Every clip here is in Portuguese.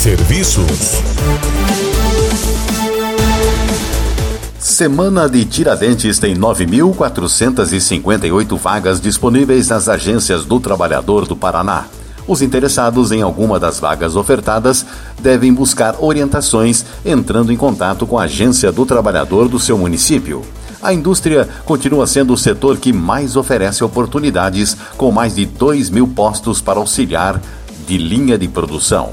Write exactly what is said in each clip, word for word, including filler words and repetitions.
Serviços. Semana de Tiradentes tem nove mil quatrocentas e cinquenta e oito vagas disponíveis nas agências do Trabalhador do Paraná. Os interessados em alguma das vagas ofertadas devem buscar orientações entrando em contato com a agência do trabalhador do seu município. A indústria continua sendo o setor que mais oferece oportunidades, com mais de dois mil postos para auxiliar de linha de produção.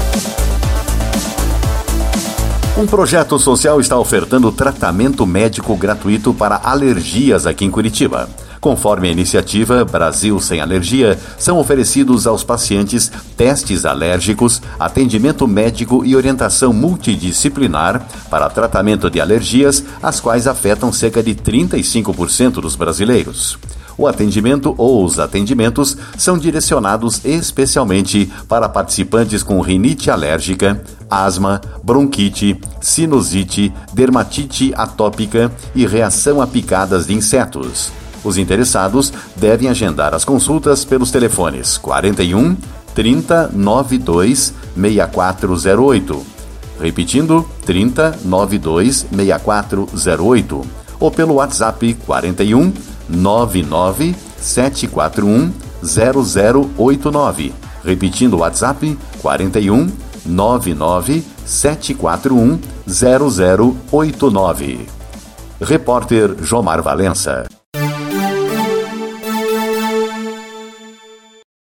Um projeto social está ofertando tratamento médico gratuito para alergias aqui em Curitiba. Conforme a iniciativa Brasil Sem Alergia, são oferecidos aos pacientes testes alérgicos, atendimento médico e orientação multidisciplinar para tratamento de alergias, as quais afetam cerca de trinta e cinco por cento dos brasileiros. O atendimento ou os atendimentos são direcionados especialmente para participantes com rinite alérgica, asma, bronquite, sinusite, dermatite atópica e reação a picadas de insetos. Os interessados devem agendar as consultas pelos telefones quarenta e um, trinta, noventa e dois, sessenta e quatro zero oito. Repetindo, trinta, noventa e dois, sessenta e quatro zero oito. Ou pelo WhatsApp quarenta e um, noventa e nove, sete quatro um, zero zero oito nove. Repetindo o WhatsApp quarenta e um, noventa e nove, sete quatro um, zero zero oito nove. Repórter Jomar Valença.